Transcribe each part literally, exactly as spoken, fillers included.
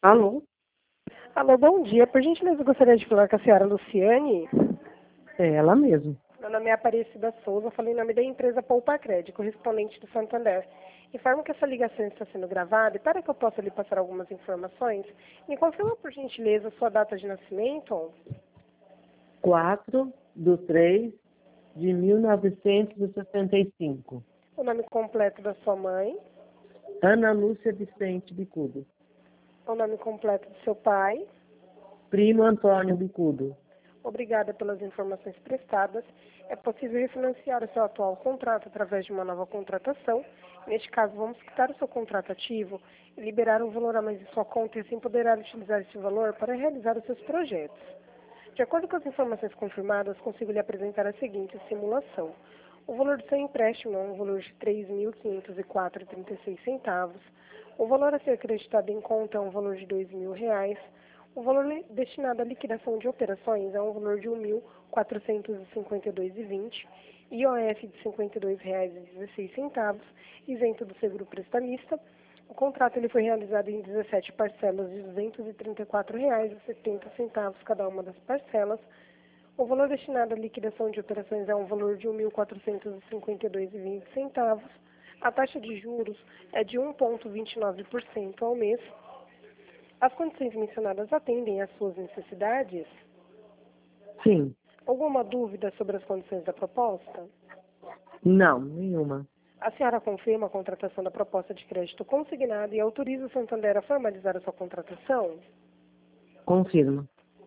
Alô? Alô, bom dia. Por gentileza, eu gostaria de falar com a senhora Luciane. É ela mesmo. Meu nome é Aparecida Souza, falei em nome da empresa Poupa Crédito, correspondente do Santander. Informo que essa ligação está sendo gravada e para que eu possa lhe passar algumas informações, me confirma, por gentileza, sua data de nascimento. quatro do três de mil novecentos e sessenta e cinco. O nome completo da sua mãe. Ana Lúcia Vicente Bicudo. O nome completo do seu pai. Primo Antônio Bicudo. Obrigada pelas informações prestadas. É possível refinanciar o seu atual contrato através de uma nova contratação. Neste caso, vamos quitar o seu contrato ativo e liberar um valor a mais em sua conta e assim poderá utilizar esse valor para realizar os seus projetos. De acordo com as informações confirmadas, consigo lhe apresentar a seguinte simulação. O valor do seu empréstimo é um valor de três mil quinhentos e quatro reais e trinta e seis centavos. O valor a ser acreditado em conta é um valor de dois mil reais. O valor destinado à liquidação de operações é um valor de um mil quatrocentos e cinquenta e dois reais e vinte centavos, I O F de cinquenta e dois reais e dezesseis centavos, isento do seguro prestamista. O contrato ele foi realizado em dezessete parcelas de duzentos e trinta e quatro reais e setenta centavos cada uma das parcelas. O valor destinado à liquidação de operações é um valor de um mil quatrocentos e cinquenta e dois reais e vinte centavos. A taxa de juros é de um vírgula vinte e nove por cento ao mês. As condições mencionadas atendem às suas necessidades? Sim. Alguma dúvida sobre as condições da proposta? Não, nenhuma. A senhora confirma a contratação da proposta de crédito consignada e autoriza o Santander a formalizar a sua contratação? Confirmo.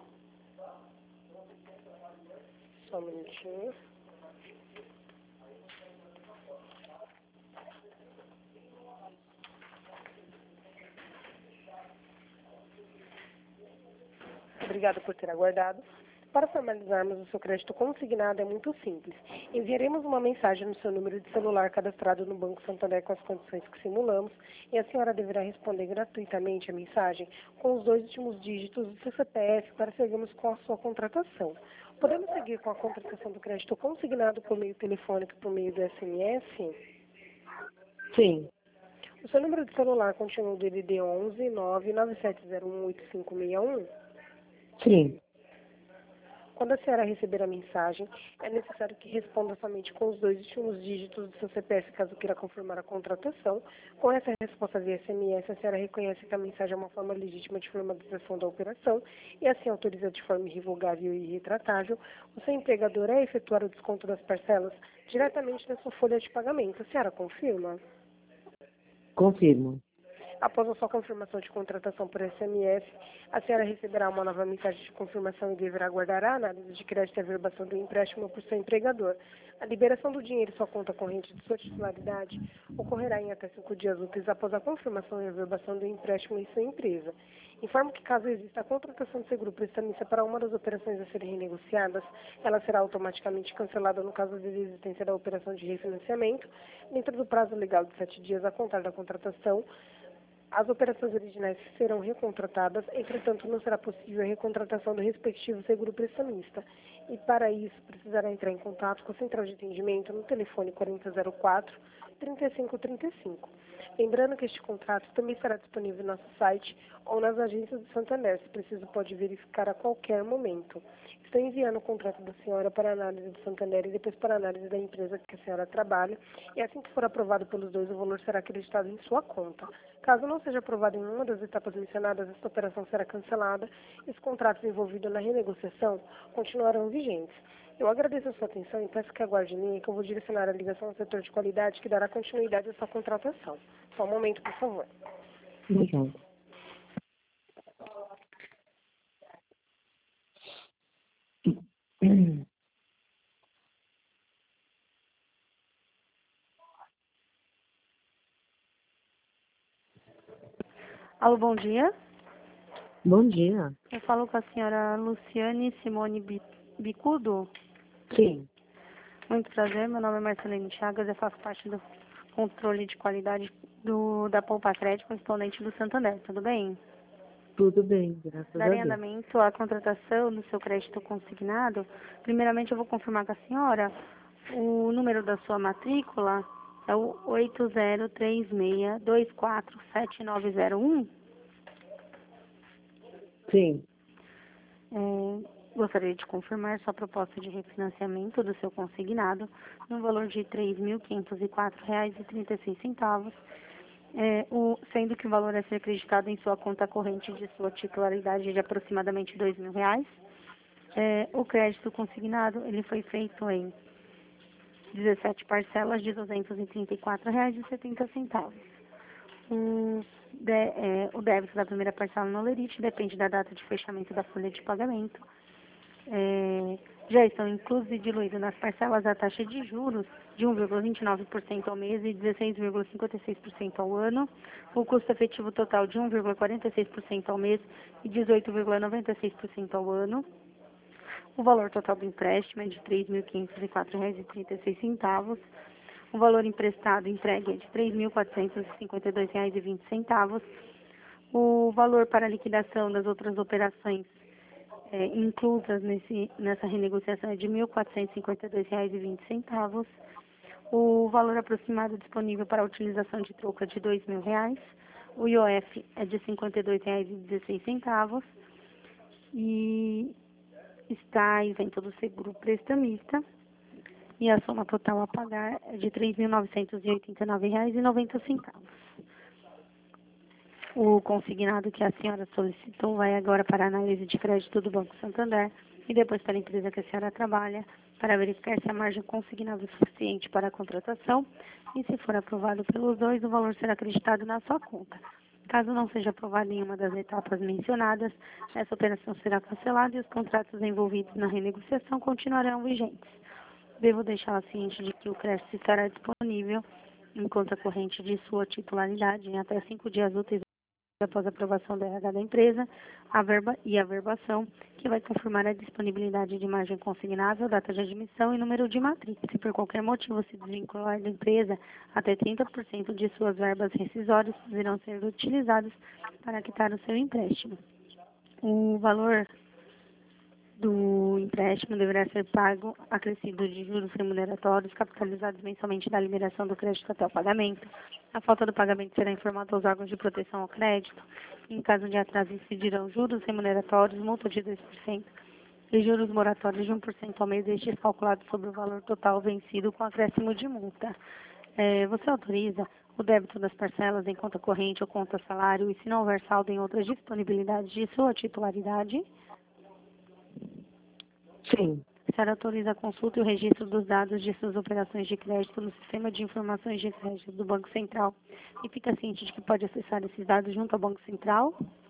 Só um minutinho. Obrigada por ter aguardado. Para formalizarmos o seu crédito consignado é muito simples. Enviaremos uma mensagem no seu número de celular cadastrado no Banco Santander com as condições que simulamos e a senhora deverá responder gratuitamente a mensagem com os dois últimos dígitos do seu C P F para seguirmos com a sua contratação. Podemos seguir com a contratação do crédito consignado por meio telefônico e por meio do S M S? Sim. O seu número de celular continua o D D D onze nove nove sete zero um oito cinco seis um? Sim. Quando a senhora receber a mensagem, é necessário que responda somente com os dois últimos dígitos do seu C P F, caso queira confirmar a contratação. Com essa resposta via S M S, a senhora reconhece que a mensagem é uma forma legítima de formalização da operação e assim autoriza de forma irrevogável e irretratável o seu empregador a efetuar o desconto das parcelas diretamente da sua folha de pagamento. A senhora confirma? Confirmo. Após a sua confirmação de contratação por S M S, a senhora receberá uma nova mensagem de confirmação e deverá aguardar a análise de crédito e averbação do empréstimo por seu empregador. A liberação do dinheiro em sua conta corrente de sua titularidade ocorrerá em até cinco dias úteis após a confirmação e averbação do empréstimo em sua empresa. Informo que caso exista a contratação de seguro prestamista para uma das operações a serem renegociadas, ela será automaticamente cancelada no caso de existência da operação de refinanciamento, dentro do prazo legal de sete dias a contar da contratação. As operações originais serão recontratadas, entretanto, não será possível a recontratação do respectivo seguro prestamista. E, para isso, precisará entrar em contato com a central de atendimento no telefone quarenta zero quatro, trinta e cinco trinta e cinco. Lembrando que este contrato também estará disponível no nosso site ou nas agências do Santander. Se preciso, pode verificar a qualquer momento. Estou enviando o contrato da senhora para análise do Santander e depois para análise da empresa que a senhora trabalha. E assim que for aprovado pelos dois, o valor será acreditado em sua conta. Caso não seja aprovado em uma das etapas mencionadas, esta operação será cancelada e os contratos envolvidos na renegociação continuarão vigentes. Eu agradeço a sua atenção e peço que aguarde em linha que eu vou direcionar a ligação ao setor de qualidade que dará continuidade à sua contratação. Só um momento, por favor. Obrigada. Alô, bom dia. Bom dia. Eu falo com a senhora Luciane Simone Bi- Bicudo. Sim. Muito prazer, meu nome é Marcelene Chagas, eu faço parte do controle de qualidade do, da Poupa Crédito, correspondente do Santander, tudo bem? Tudo bem, graças a Darei Deus. andamento à contratação do seu crédito consignado. Primeiramente, eu vou confirmar com a senhora o número da sua matrícula é o oito zero três seis dois quatro sete nove zero um. Sim. É, gostaria de confirmar sua proposta de refinanciamento do seu consignado no valor de três mil quinhentos e quatro reais e trinta e seis centavos, é, o, sendo que o valor a ser acreditado em sua conta corrente de sua titularidade de aproximadamente dois mil reais. É, o crédito consignado ele foi feito em dezessete parcelas de duzentos e trinta e quatro reais e setenta centavos. O, de, é, o débito da primeira parcela no Lerite depende da data de fechamento da folha de pagamento. É, já estão inclusos e diluídos nas parcelas a taxa de juros de um vírgula vinte e nove por cento ao mês e dezesseis vírgula cinquenta e seis por cento ao ano, o custo efetivo total de um vírgula quarenta e seis por cento ao mês e dezoito vírgula noventa e seis por cento ao ano. O valor total do empréstimo é de três mil quinhentos e quatro reais e trinta e seis centavos. O valor emprestado entregue é de três mil quatrocentos e cinquenta e dois reais e vinte centavos. O valor para liquidação das outras operações é, inclusas nesse, nessa renegociação é de mil quatrocentos e cinquenta e dois reais e vinte centavos. O valor aproximado disponível para a utilização de troca é de dois mil reais. O I O F é de cinquenta e dois reais e dezesseis centavos. E está isento do seguro prestamista. E a soma total a pagar é de três mil novecentos e oitenta e nove reais e noventa centavos. O consignado que a senhora solicitou vai agora para a análise de crédito do Banco Santander e depois para a empresa que a senhora trabalha para verificar se a margem consignada é suficiente para a contratação e, se for aprovado pelos dois, o valor será acreditado na sua conta. Caso não seja aprovado nenhuma das etapas mencionadas, essa operação será cancelada e os contratos envolvidos na renegociação continuarão vigentes. Devo deixá-la ciente de que o crédito estará disponível em conta corrente de sua titularidade em até cinco dias úteis após a aprovação da R H da empresa, a verba e a verbação, que vai confirmar a disponibilidade de margem consignável, data de admissão e número de matrícula. Se por qualquer motivo se desvincular da empresa, até trinta por cento de suas verbas rescisórias poderão ser utilizadas para quitar o seu empréstimo. O valor do empréstimo deverá ser pago acrescido de juros remuneratórios capitalizados mensalmente da liberação do crédito até o pagamento. A falta do pagamento será informada aos órgãos de proteção ao crédito. Em caso de atraso, incidirão juros remuneratórios, multa de dois por cento e juros moratórios de um por cento ao mês, estes calculados sobre o valor total vencido com acréscimo de multa. É, você autoriza o débito das parcelas em conta corrente ou conta salário e, se não houver saldo em outras disponibilidades de sua titularidade? Sim. A senhora autoriza a consulta e o registro dos dados de suas operações de crédito no Sistema de Informações de Crédito do Banco Central e fica ciente de que pode acessar esses dados junto ao Banco Central?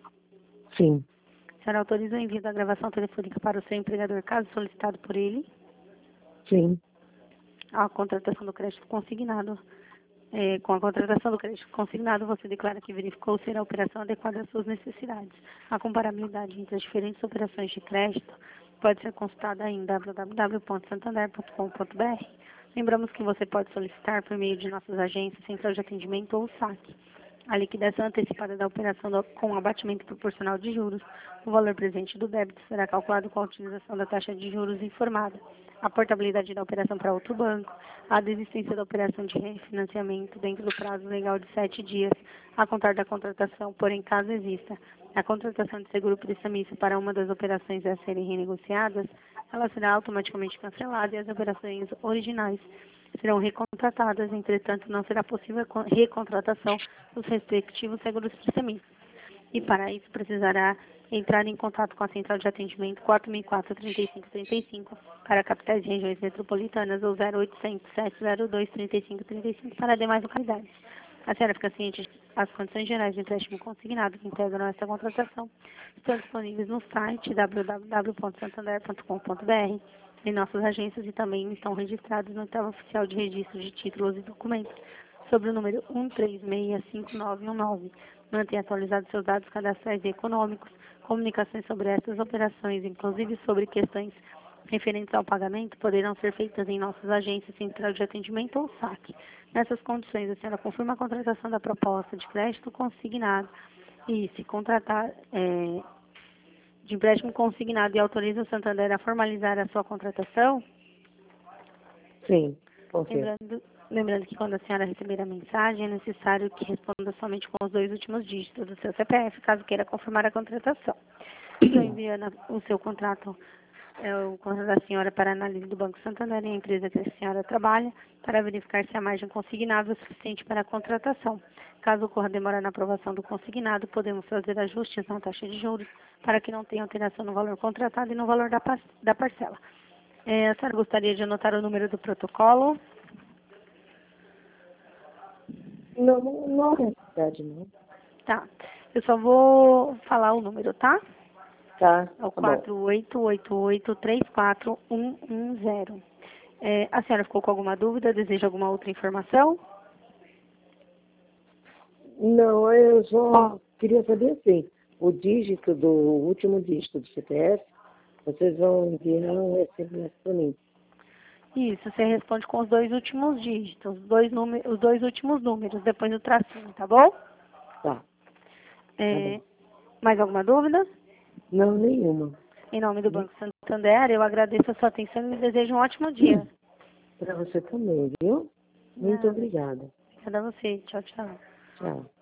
Sim. A senhora autoriza o envio da gravação telefônica para o seu empregador, caso solicitado por ele? Sim. A contratação do crédito consignado. É, com a contratação do crédito consignado, você declara que verificou ser a operação adequada às suas necessidades. A comparabilidade entre as diferentes operações de crédito pode ser consultada em w w w ponto santander ponto com ponto b r. Lembramos que você pode solicitar por meio de nossas agências, central de atendimento ou saque a liquidação antecipada da operação do, com abatimento proporcional de juros. O valor presente do débito será calculado com a utilização da taxa de juros informada, a portabilidade da operação para outro banco, a desistência da operação de refinanciamento dentro do prazo legal de sete dias, a contar da contratação, porém, caso exista a contratação de seguro prestamista para uma das operações a serem renegociadas, ela será automaticamente cancelada e as operações originais serão recontratadas. Entretanto, não será possível a recontratação dos respectivos seguros prestamistas. E para isso precisará entrar em contato com a central de atendimento quatro mil e quatro, trinta e cinco trinta e cinco para capitais e regiões metropolitanas ou zero oitocentos, sete zero dois, trinta e cinco trinta e cinco para demais localidades. A senhora fica ciente de que as condições gerais de empréstimo consignado que integram esta contratação estão disponíveis no site w w w ponto santander ponto com ponto b r, em nossas agências, e também estão registrados no Oitava Oficial de Registro de Títulos e Documentos, sobre o número um três seis cinco nove um nove. Mantenha atualizados seus dados cadastrais e econômicos. Comunicações sobre estas operações, inclusive sobre questões referentes ao pagamento, poderão ser feitas em nossas agências, central de atendimento ou saque. Nessas condições, a senhora confirma a contratação da proposta de crédito consignado e, se contratar é, de empréstimo consignado, e autoriza o Santander a formalizar a sua contratação? Sim. Ok. Lembrando, lembrando que quando a senhora receber a mensagem, é necessário que responda somente com os dois últimos dígitos do seu C P F, caso queira confirmar a contratação. Estou enviando o seu contrato, é, o contrato da senhora para análise do Banco Santander e a empresa que a senhora trabalha, para verificar se a margem consignável é suficiente para a contratação. Caso ocorra demora na aprovação do consignado, podemos fazer ajustes na taxa de juros para que não tenha alteração no valor contratado e no valor da, par da parcela. É, a senhora gostaria de anotar o número do protocolo? Não, não, não é necessidade, não. Tá. Eu só vou falar o número, tá? Tá, É o tá bom. quatro oito oito oito três quatro um um zero. É, a senhora ficou com alguma dúvida? Deseja alguma outra informação? Não, eu só queria saber assim, o dígito do o último dígito do C P F, vocês vão enviar um S M S para mim. Isso, você responde com os dois últimos dígitos, os dois, número, os dois últimos números, depois do tracinho, tá bom? Tá, É, tá bom. mais alguma dúvida? Não, nenhuma. Em nome do Banco Santander, eu agradeço a sua atenção e lhe desejo um ótimo dia. Para você também, viu? Muito Nada. obrigada. Obrigada a você. Tchau, tchau. Tchau.